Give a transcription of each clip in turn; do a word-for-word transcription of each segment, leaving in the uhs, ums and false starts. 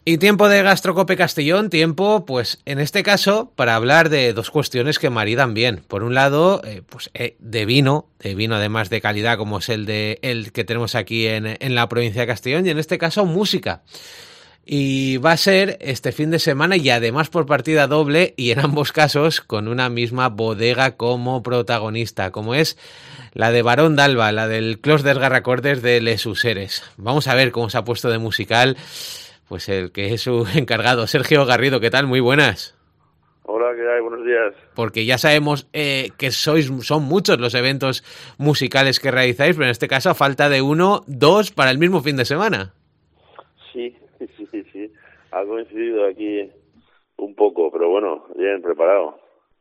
Y tiempo de Gastrocope Castellón, tiempo, pues en este caso, para hablar de dos cuestiones que maridan bien. Por un lado, eh, pues eh, de vino, de vino además de calidad como es el de el que tenemos aquí en, en la provincia de Castellón, y en este caso música. Y va a ser este fin de semana y además por partida doble y en ambos casos con una misma bodega como protagonista, como es la de Barón d'Alba, la del Clos dels Garracordes de Les Useres. Vamos a ver cómo se ha puesto de musical pues el que es su encargado, Sergio Garrido. ¿Qué tal? Muy buenas. Hola, ¿qué hay? Buenos días. Porque ya sabemos eh, que sois son muchos los eventos musicales que realizáis, pero en este caso a falta de uno, dos para el mismo fin de semana. Sí, sí, sí, sí. Ha coincidido aquí un poco, pero bueno, bien preparado.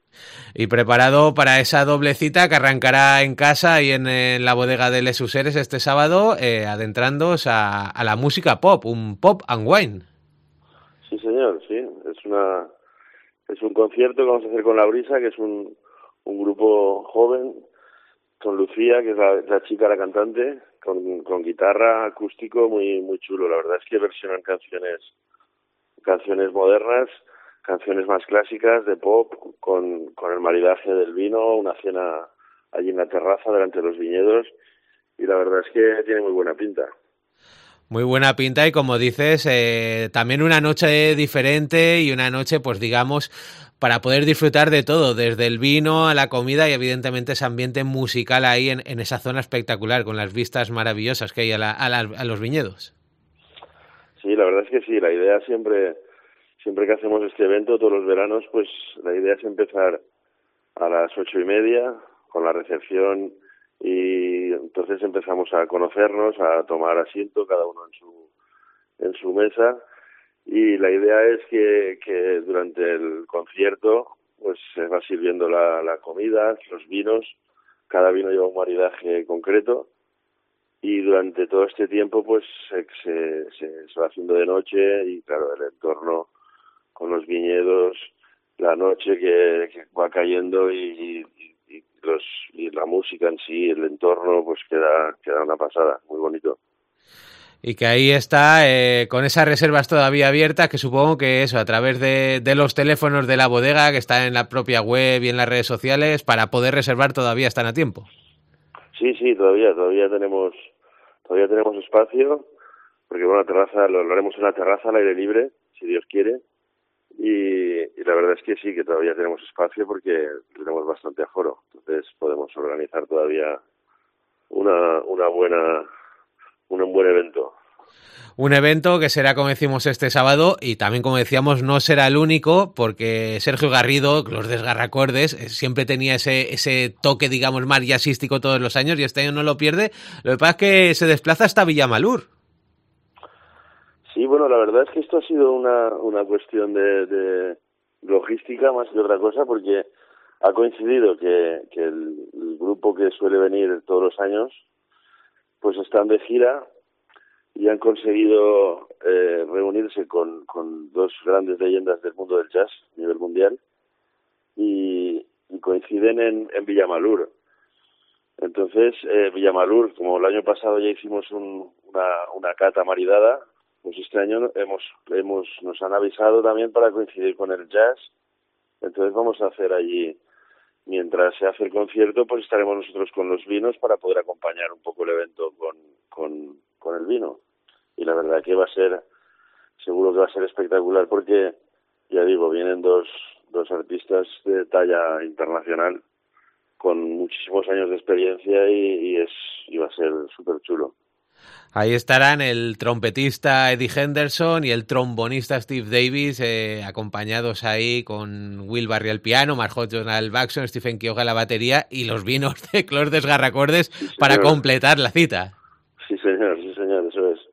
Y preparado para esa doble cita que arrancará en casa y en, en la bodega de Les Useres este sábado, eh, adentrándoos a, a la música pop, un pop and wine. Sí, señor, sí. Es una es un concierto que vamos a hacer con La Brisa, que es un, un grupo joven, con Lucía, que es la, la chica, la cantante, con, con guitarra, acústico, muy muy chulo. La verdad es que versionan canciones canciones modernas, canciones más clásicas de pop, con, con el maridaje del vino, una cena allí en la terraza delante de los viñedos, y la verdad es que tiene muy buena pinta. Muy buena pinta y como dices, eh, también una noche diferente y una noche, pues digamos, para poder disfrutar de todo, desde el vino a la comida y evidentemente ese ambiente musical ahí en, en esa zona espectacular, con las vistas maravillosas que hay a, la, a, la, a los viñedos. Sí, la verdad es que sí, la idea siempre, siempre que hacemos este evento, todos los veranos, pues la idea es empezar a las ocho y media con la recepción y entonces empezamos a conocernos, a tomar asiento cada uno en su en su mesa, y la idea es que, que durante el concierto pues se va sirviendo la, la comida, los vinos, cada vino lleva un maridaje concreto, y durante todo este tiempo pues se, se, se, se va haciendo de noche, y claro, el entorno con los viñedos, la noche que, que va cayendo y, y, y los y la música en sí, el entorno, pues queda queda una pasada, muy bonito. Y que ahí está, eh, con esas reservas todavía abiertas, que supongo que eso, a través de, de los teléfonos de la bodega, que está en la propia web y en las redes sociales, para poder reservar todavía están a tiempo. Sí, sí, todavía, todavía tenemos, todavía tenemos espacio, porque bueno, la terraza, lo, lo haremos en la terraza al aire libre, si Dios quiere, y, y la verdad es que sí, que todavía tenemos espacio porque tenemos bastante aforo, entonces podemos organizar todavía una, una buena, un buen evento. Un evento que será, como decimos, este sábado y también, como decíamos, no será el único porque Sergio Garrido, los Desgarracordes, siempre tenía ese, ese toque, digamos, más jazzístico todos los años y este año no lo pierde. Lo que pasa es que se desplaza hasta Villamalur. Sí, bueno, la verdad es que esto ha sido una, una cuestión de, de logística más que otra cosa, porque ha coincidido que, que el, el grupo que suele venir todos los años pues están de gira y han conseguido eh, reunirse con, con dos grandes leyendas del mundo del jazz a nivel mundial, y, y coinciden en, en Villamalur. Entonces, eh, Villamalur, como el año pasado ya hicimos un, una, una cata maridada, pues este año hemos, hemos nos han avisado también para coincidir con el jazz. Entonces vamos a hacer allí, mientras se hace el concierto, pues estaremos nosotros con los vinos para poder acompañar un poco el evento con, con, con el vino. Y la verdad que va a ser, seguro que va a ser espectacular, porque, ya digo, vienen dos, dos artistas de talla internacional con muchísimos años de experiencia, y, y es y va a ser súper chulo. Ahí estarán el trompetista Eddie Henderson y el trombonista Steve Davis, eh, acompañados ahí con Will Barry al piano, Mark Hodgson al baxon, Stephen Kioga a la batería y los vinos de Clos dels Garracordes Sí, para completar la cita. Sí, señor, sí, señor, eso es.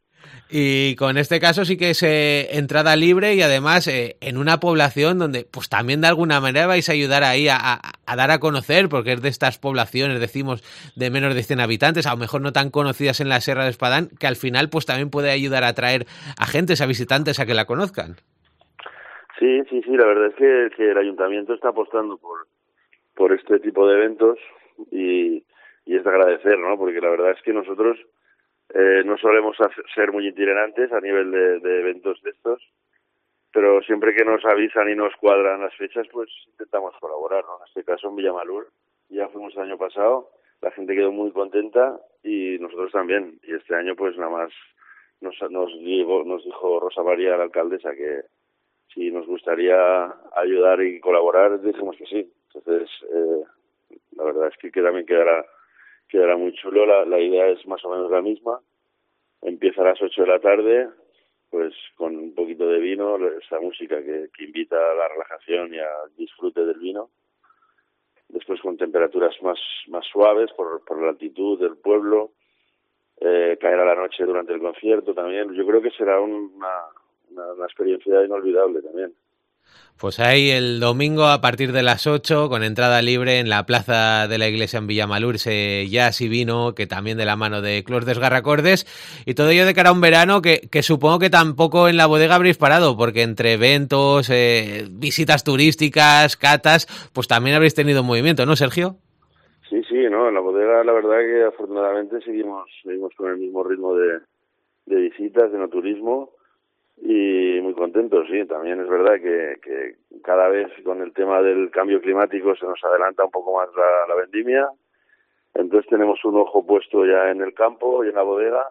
Y con este caso sí que es eh, entrada libre y además eh, en una población donde pues también de alguna manera vais a ayudar ahí a, a, a dar a conocer, porque es de estas poblaciones, decimos, de menos de cien habitantes, a lo mejor no tan conocidas en la Sierra de Espadán, que al final pues también puede ayudar a atraer a gentes, a visitantes a que la conozcan. Sí, sí, sí, la verdad es que, que el ayuntamiento está apostando por, por este tipo de eventos, y, y es de agradecer, ¿no? Porque la verdad es que nosotros Eh, no solemos hacer, ser muy itinerantes a nivel de, de eventos de estos, pero siempre que nos avisan y nos cuadran las fechas, pues intentamos colaborar, ¿no? En este caso en Villamalur, ya fuimos el año pasado, la gente quedó muy contenta y nosotros también. Y este año pues nada más nos, nos, dijo, nos dijo Rosa María, la alcaldesa, que si nos gustaría ayudar y colaborar, dijimos que sí. Entonces, eh, la verdad es que, que también quedará, quedará muy chulo. La, la idea es más o menos la misma. Empieza a las ocho de la tarde, pues con un poquito de vino, esa música que, que invita a la relajación y al disfrute del vino. Después con temperaturas más, más suaves por, por la altitud del pueblo. Eh, caerá la noche durante el concierto también. Yo creo que será un, una, una, una experiencia inolvidable también. Pues ahí el domingo a partir de las ocho, con entrada libre en la plaza de la iglesia en Villamalur, ese jazz y vino, que también de la mano de Clos Desgarracordes, y todo ello de cara a un verano que, que supongo que tampoco en la bodega habréis parado, porque entre eventos, eh, visitas turísticas, catas, pues también habréis tenido movimiento, ¿no, Sergio? Sí, sí, no, en la bodega la verdad que afortunadamente seguimos, seguimos con el mismo ritmo de, de visitas, de no turismo, y muy contentos, sí. También es verdad que, que cada vez con el tema del cambio climático se nos adelanta un poco más la, la vendimia, entonces tenemos un ojo puesto ya en el campo y en la bodega,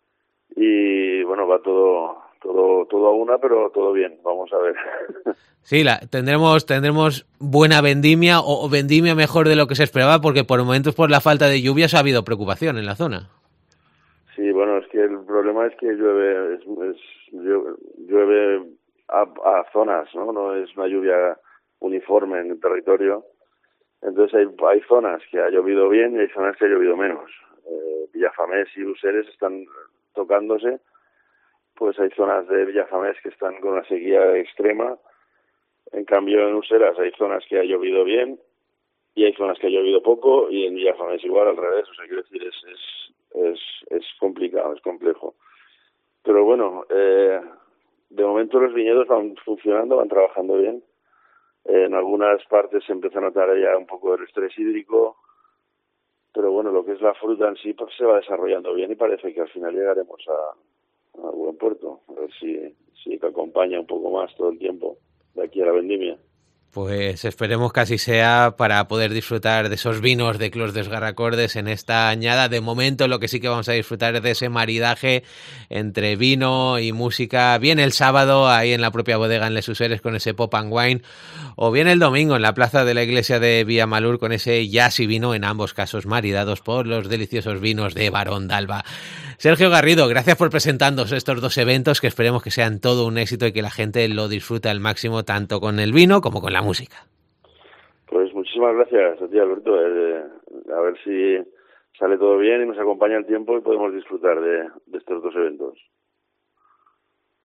y bueno, va todo todo todo a una, pero todo bien, vamos a ver. Sí, la, tendremos tendremos buena vendimia o, o vendimia mejor de lo que se esperaba, porque por momentos por la falta de lluvias ha habido preocupación en la zona. Sí, bueno, es que el problema es que llueve, es, es, llueve a, a zonas, ¿no? No es una lluvia uniforme en el territorio. Entonces hay, hay zonas que ha llovido bien y hay zonas que ha llovido menos. Eh, Villafamés y Useres están tocándose, pues hay zonas de Villafamés que están con una sequía extrema. En cambio en Useras hay zonas que ha llovido bien y hay zonas que ha llovido poco, y en Villafamés igual al revés. O sea, quiero decir, es, es es es complicado, es complejo. Pero bueno, eh, de momento los viñedos van funcionando, van trabajando bien. Eh, en algunas partes se empieza a notar ya un poco el estrés hídrico, pero bueno, lo que es la fruta en sí pues se va desarrollando bien y parece que al final llegaremos a, a buen puerto. A ver si, si que acompaña un poco más todo el tiempo de aquí a la vendimia. Pues esperemos que así sea, para poder disfrutar de esos vinos de Clos Desgarracordes en esta añada. De momento lo que sí que vamos a disfrutar es de ese maridaje entre vino y música, bien el sábado ahí en la propia bodega en Les Useres con ese Pop and Wine, o bien el domingo en la plaza de la iglesia de Villamalur con ese jazz y vino, en ambos casos maridados por los deliciosos vinos de Barón d'Alba. Sergio Garrido, gracias por presentarnos estos dos eventos, que esperemos que sean todo un éxito y que la gente lo disfrute al máximo, tanto con el vino como con la música. Pues muchísimas gracias a ti, Alberto. Eh, a ver si sale todo bien y nos acompaña el tiempo y podemos disfrutar de, de estos dos eventos.